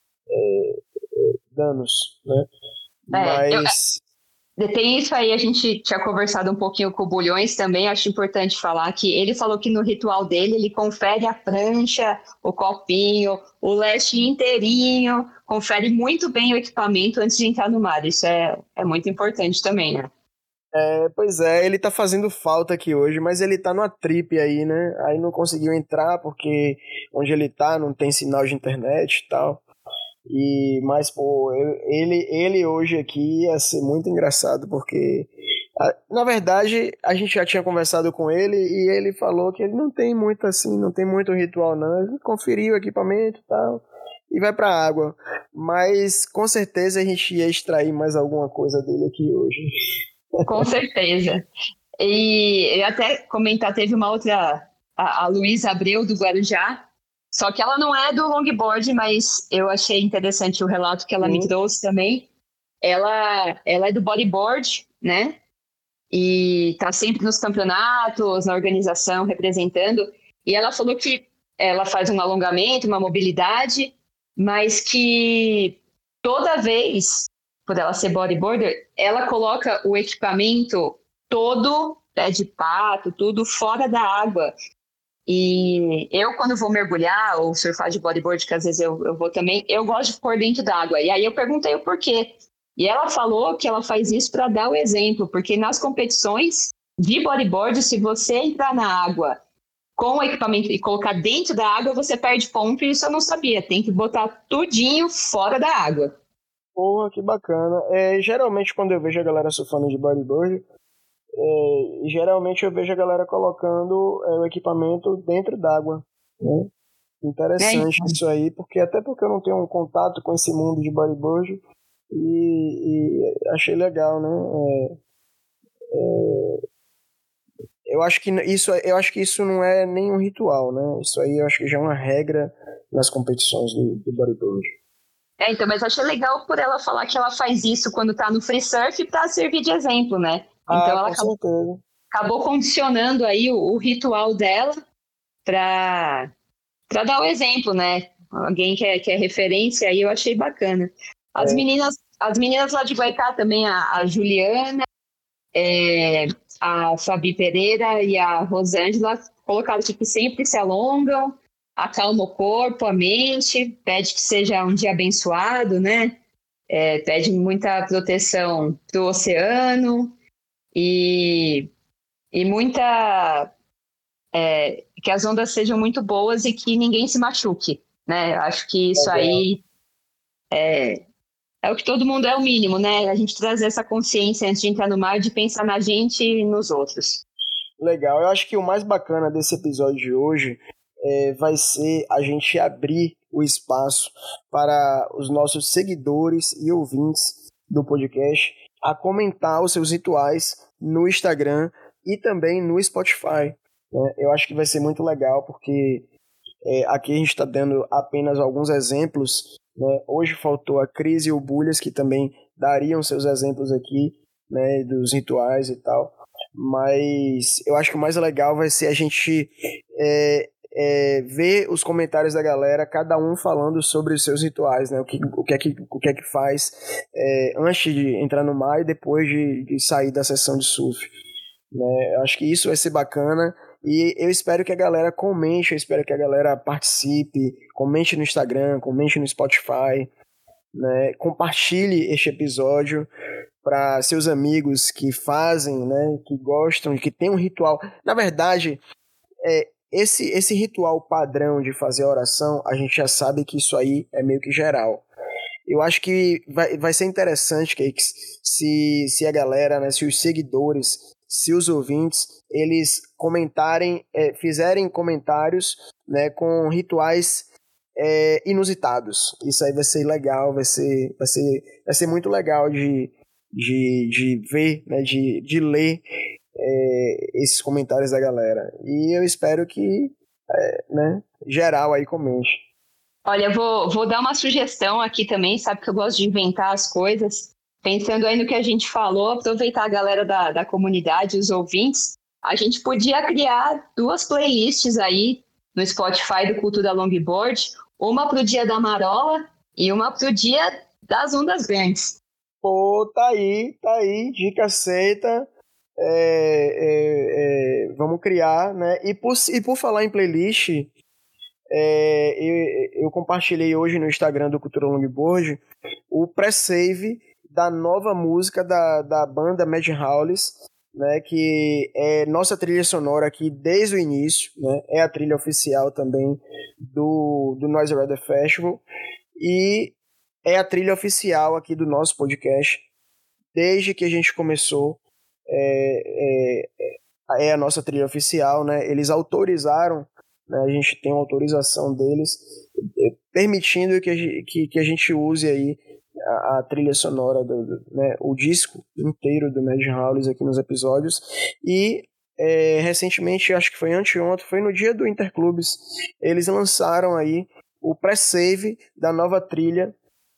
é, danos, né, É, eu, mas tem isso aí, a gente tinha conversado um pouquinho com o Bulhões também, acho importante falar que ele falou que no ritual dele ele confere a prancha, o copinho, o leste inteirinho, confere muito bem o equipamento antes de entrar no mar. Isso é, é muito importante também, né? É, pois é, ele tá fazendo falta aqui hoje, mas ele tá numa trip aí, né? Aí não conseguiu entrar porque onde ele tá não tem sinal de internet e tal. E, mas, pô, eu- ele, ele hoje aqui ia ser muito engraçado porque, a- na verdade, a gente já tinha conversado com ele e ele falou que ele não tem muito assim, não tem muito ritual não. Ele conferiu o equipamento e tal e vai pra água. Mas com certeza a gente ia extrair mais alguma coisa dele aqui hoje. Com certeza. E eu até comentar, teve uma outra, a, a Luísa Abreu, do Guarujá, só que ela não é do longboard, mas eu achei interessante o relato que ela me Sim. trouxe também. Ela, ela é do bodyboard, né? E tá sempre nos campeonatos, na organização, representando. E ela falou que ela faz um alongamento, uma mobilidade, mas que toda vez, por ela ser bodyboarder, ela coloca o equipamento todo, pé de pato, tudo fora da água. E eu, quando vou mergulhar ou surfar de bodyboard, que às vezes eu, eu vou também, eu gosto de pôr dentro d'água. E aí eu perguntei o porquê. E ela falou que ela faz isso para dar o exemplo, porque nas competições de bodyboard, se você entrar na água com o equipamento e colocar dentro da água, você perde ponto, e isso eu não sabia. Tem que botar tudinho fora da água. Porra, que bacana. É, geralmente quando eu vejo a galera surfando de bodyboard, é, geralmente eu vejo a galera colocando é, o equipamento dentro d'água, né? Interessante é, isso aí, porque até porque eu não tenho um contato com esse mundo de bodyboard e, e achei legal, né? É, é, eu acho que isso, eu acho que isso não é nenhum ritual, né? Isso aí eu acho que já é uma regra nas competições do, do bodyboard. É, então, mas eu achei legal por ela falar que ela faz isso quando tá no free surf para servir de exemplo, né? Então ah, ela com acabou, certeza. acabou condicionando aí o, o ritual dela para para dar o exemplo, né? Alguém que é, que é referência aí, eu achei bacana. As É. meninas, as meninas lá de Guaicá também, a, a Juliana, é, a Fabi Pereira e a Rosângela colocaram que sempre se alongam, acalma o corpo, a mente, pede que seja um dia abençoado, né? É, pede muita proteção do oceano e, e muita... É, que as ondas sejam muito boas e que ninguém se machuque, né? Acho que isso Legal. aí é, é o que todo mundo é o mínimo, né? A gente trazer essa consciência antes de entrar no mar, de pensar na gente e nos outros. Legal. Eu acho que o mais bacana desse episódio de hoje é, vai ser a gente abrir o espaço para os nossos seguidores e ouvintes do podcast a comentar os seus rituais no Instagram e também no Spotify. Né? Eu acho que vai ser muito legal porque é, aqui a gente está dando apenas alguns exemplos. Né? Hoje faltou a Cris e o Bulhas, que também dariam seus exemplos aqui, né, dos rituais e tal. Mas eu acho que o mais legal vai ser a gente é, é, ver os comentários da galera, cada um falando sobre os seus rituais, né? O que, o que, é, que, o que é que faz é, antes de entrar no mar e depois de, de sair da sessão de surf. Né? Eu acho que isso vai ser bacana e eu espero que a galera comente, eu espero que a galera participe, comente no Instagram, comente no Spotify, né? Compartilhe este episódio para seus amigos que fazem, né? Que gostam, que tem um ritual. Na verdade, é, esse, esse ritual padrão de fazer oração, a gente já sabe que isso aí é meio que geral. Eu acho que vai, vai ser interessante, Cakes, se, se a galera, né, se os seguidores, se os ouvintes, eles comentarem, é, fizerem comentários, né, com rituais é, inusitados. Isso aí vai ser legal, vai ser, vai ser, vai ser muito legal de, de, de ver, né, de, de ler é, esses comentários da galera. E eu espero que, é, né, geral aí comente. Olha, eu vou, vou dar uma sugestão aqui também, sabe que eu gosto de inventar as coisas. Pensando aí no que a gente falou, aproveitar a galera da, da comunidade, os ouvintes, a gente podia criar duas playlists aí no Spotify do Cultura Longboard, uma pro dia da marola e uma pro dia das ondas grandes. Pô, tá aí, tá aí, dica aceita. É, é, é, vamos criar, né? E por, e por falar em playlist, é, eu, eu compartilhei hoje no Instagram do Cultura Longboard o pré-save da nova música da, da banda Mad Howlis, né? Que é nossa trilha sonora aqui desde o início, né? É a trilha oficial também do, do Noise Rider Festival e é a trilha oficial aqui do nosso podcast desde que a gente começou. É, é, é a nossa trilha oficial, né? Eles autorizaram, né? A gente tem uma autorização deles é, permitindo que a, gente, que, que a gente use aí a, a trilha sonora, do, do, né? O disco inteiro do Mad Howlis aqui nos episódios. E é, recentemente, acho que foi anteontem, foi no dia do Interclubes, eles lançaram aí o pré-save da nova trilha,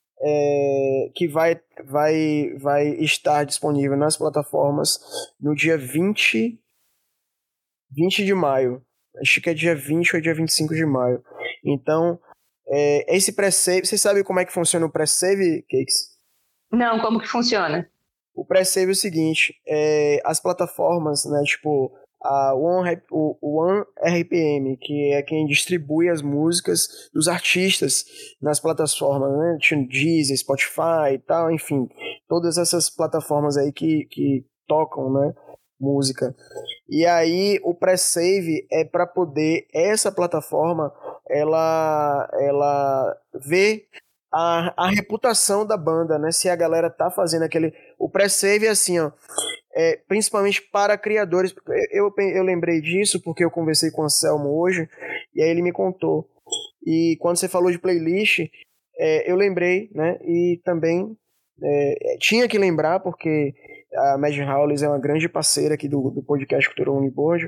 É, que vai, vai, vai estar disponível nas plataformas no dia vinte, vinte de maio. Acho que é dia vinte ou dia vinte e cinco de maio. Então, é, esse pré-save... Você sabe como é que funciona o pré-save, Cakes? Não, como que funciona? O pré-save é o seguinte, é, as plataformas, né, tipo a One, o, o One R P M, que é quem distribui as músicas dos artistas nas plataformas, né, tipo Deezer, Spotify e tal, enfim, todas essas plataformas aí que, que tocam, né, música. E aí o pré-save é para poder essa plataforma ela ela ver a, a reputação da banda, né? Se a galera tá fazendo aquele... O pré-save é assim, ó, é, principalmente para criadores. Eu, eu lembrei disso porque eu conversei com o Anselmo hoje e aí ele me contou. E quando você falou de playlist, é, eu lembrei, né? E também é, tinha que lembrar, porque a Mad Howlis é uma grande parceira aqui do, do podcast Cultura Longboard.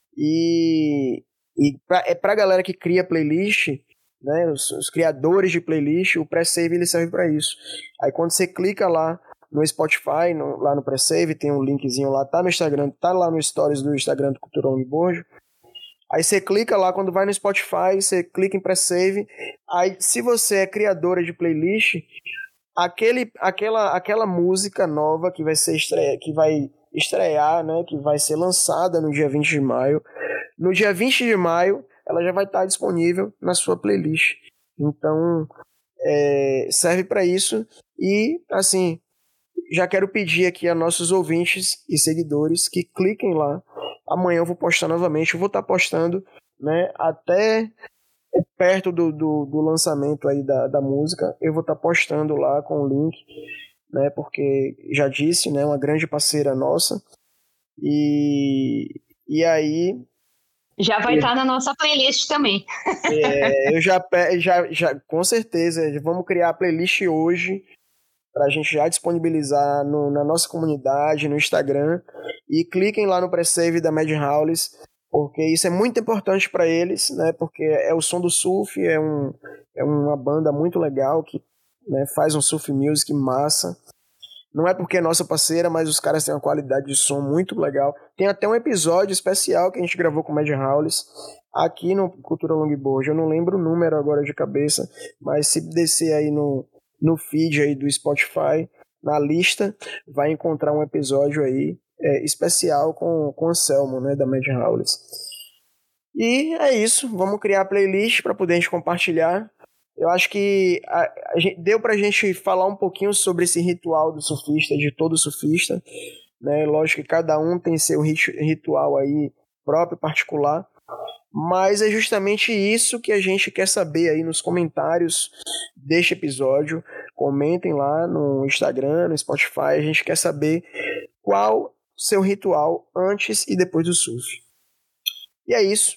E, e pra, é pra galera que cria playlist, né? Os, os criadores de playlist, o pré-save ele serve para isso. Aí quando você clica lá no Spotify, no, lá no pré-save, tem um linkzinho lá, tá no Instagram, tá lá no stories do Instagram do Cultura Longboard. Aí você clica lá, quando vai no Spotify, você clica em pré-save. Aí, se você é criadora de playlist, aquele, aquela, aquela música nova que vai ser estreia, que vai estrear, né, que vai ser lançada no dia vinte de maio, no dia vinte de maio, ela já vai estar disponível na sua playlist. Então, é, serve para isso. E, assim, já quero pedir aqui a nossos ouvintes e seguidores que cliquem lá. Amanhã eu vou postar novamente. Eu vou estar postando, né, até perto do, do, do lançamento aí da, da música. Eu vou estar postando lá com o link, né, porque já disse, né, uma grande parceira nossa. E, e aí... Já vai estar na nossa playlist também. É, eu já, já, já, com certeza, vamos criar a playlist hoje, para a gente já disponibilizar no, na nossa comunidade, no Instagram, e cliquem lá no pré-save da Mad Howlis, porque isso é muito importante para eles, né, porque é o som do surf, é, um, é uma banda muito legal que, né, faz um surf music massa. Não é porque é nossa parceira, mas os caras têm uma qualidade de som muito legal. Tem até um episódio especial que a gente gravou com o Mad Howlis aqui no Cultura Longboard. Eu não lembro o número agora de cabeça, mas se descer aí no no feed aí do Spotify, na lista, vai encontrar um episódio aí é, especial com, com o Anselmo, né, da Mad Howlis. E é isso, vamos criar a playlist para poder a gente compartilhar. Eu acho que a, a gente, deu pra gente falar um pouquinho sobre esse ritual do surfista, de todo surfista, né? Lógico que cada um tem seu rit- ritual aí próprio, particular, mas é justamente isso que a gente quer saber aí nos comentários deste episódio. Comentem lá no Instagram, no Spotify. A gente quer saber qual seu ritual antes e depois do surf. E é isso.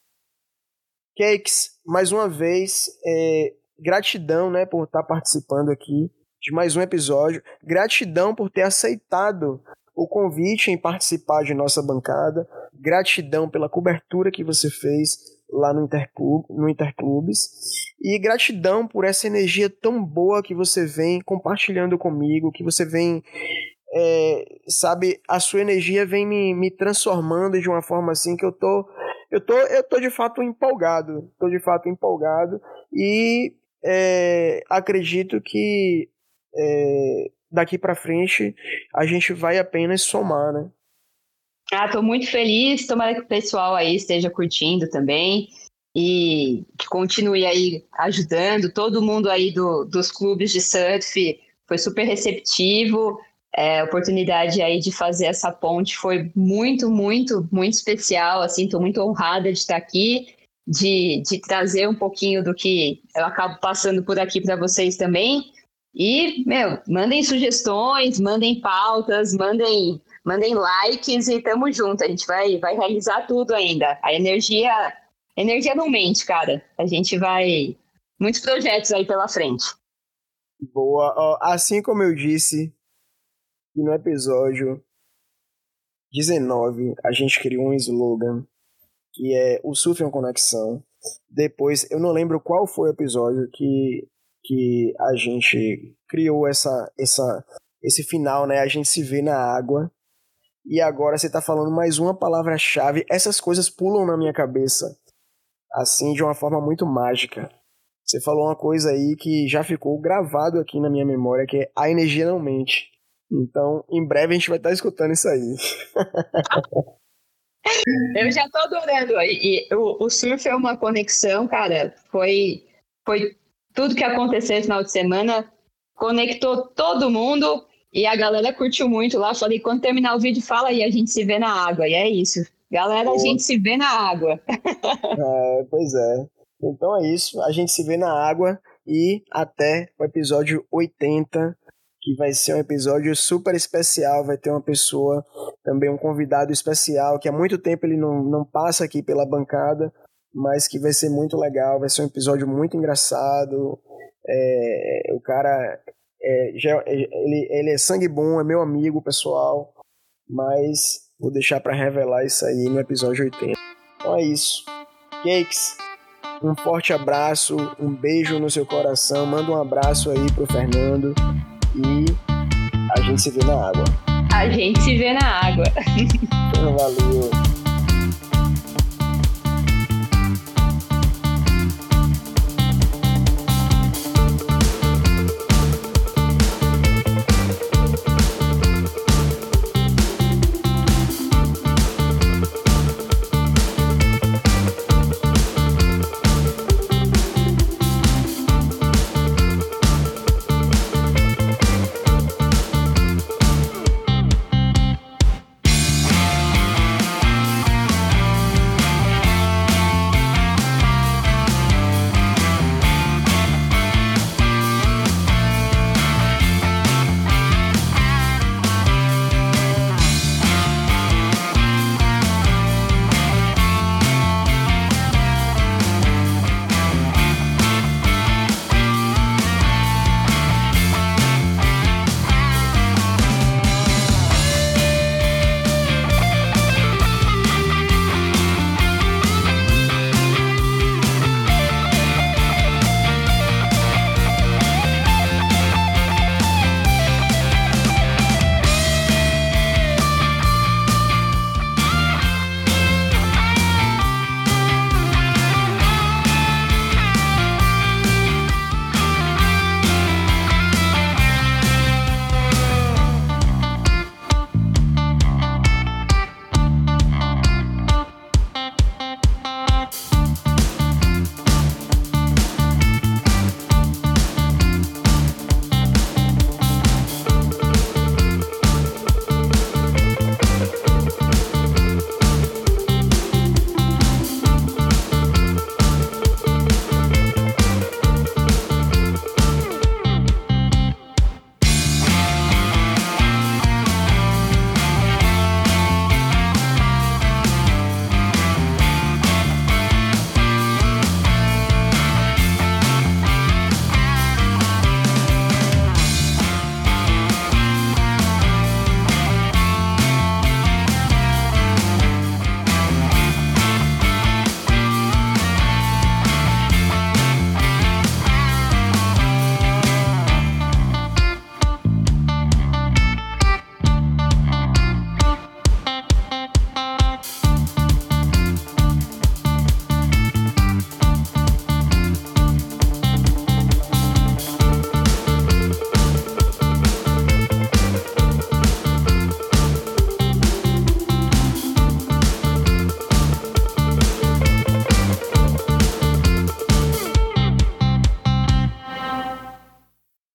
Cakes, mais uma vez, é, gratidão, né, por estar participando aqui de mais um episódio. Gratidão por ter aceitado o convite em participar de nossa bancada. Gratidão pela cobertura que você fez lá no, Interclub, no Interclubes. E gratidão por essa energia tão boa que você vem compartilhando comigo, que você vem, é, sabe, a sua energia vem me, me transformando de uma forma assim que eu tô, eu tô, eu tô de fato empolgado. Tô de fato empolgado e é, acredito que é, daqui pra frente a gente vai apenas somar, né? Ah, tô muito feliz, tomara que o pessoal aí esteja curtindo também e que continue aí ajudando. Todo mundo aí do, dos clubes de surf foi super receptivo. É, a oportunidade aí de fazer essa ponte foi muito, muito, muito especial. Assim, tô muito honrada de estar aqui, de, de trazer um pouquinho do que eu acabo passando por aqui para vocês também. E, meu, mandem sugestões, mandem pautas, mandem, mandem likes e tamo junto. A gente vai, vai realizar tudo ainda. A energia, a energia não mente, cara. A gente vai... Muitos projetos aí pela frente. Boa. Ó, assim como eu disse no episódio dezenove, a gente criou um slogan que é o surf é uma conexão. Depois, eu não lembro qual foi o episódio que que a gente criou essa, essa, esse final, né? A gente se vê na água. E agora você tá falando mais uma palavra-chave. Essas coisas pulam na minha cabeça, assim, de uma forma muito mágica. Você falou uma coisa aí que já ficou gravado aqui na minha memória, que é a energia não mente. Então, em breve a gente vai estar escutando isso aí. Eu já tô adorando. E, e o, o surf é uma conexão, cara. Foi... foi tudo que aconteceu no final de semana conectou todo mundo e a galera curtiu muito lá. Falei, quando terminar o vídeo, fala aí, a gente se vê na água. E é isso. Galera, Boa. A gente se vê na água. É, pois é. Então é isso. A gente se vê na água e até o episódio oitenta, que vai ser um episódio super especial. Vai ter uma pessoa, também um convidado especial, que há muito tempo ele não, não passa aqui pela bancada. mas que vai ser muito legal, vai ser um episódio muito engraçado. É, o cara é, já, ele, ele é sangue bom, é meu amigo pessoal, mas vou deixar para revelar isso aí no episódio oitenta. Então é isso. Cakes, um forte abraço, um beijo no seu coração, manda um abraço aí pro Fernando e a gente se vê na água. A gente se vê na água. Valeu.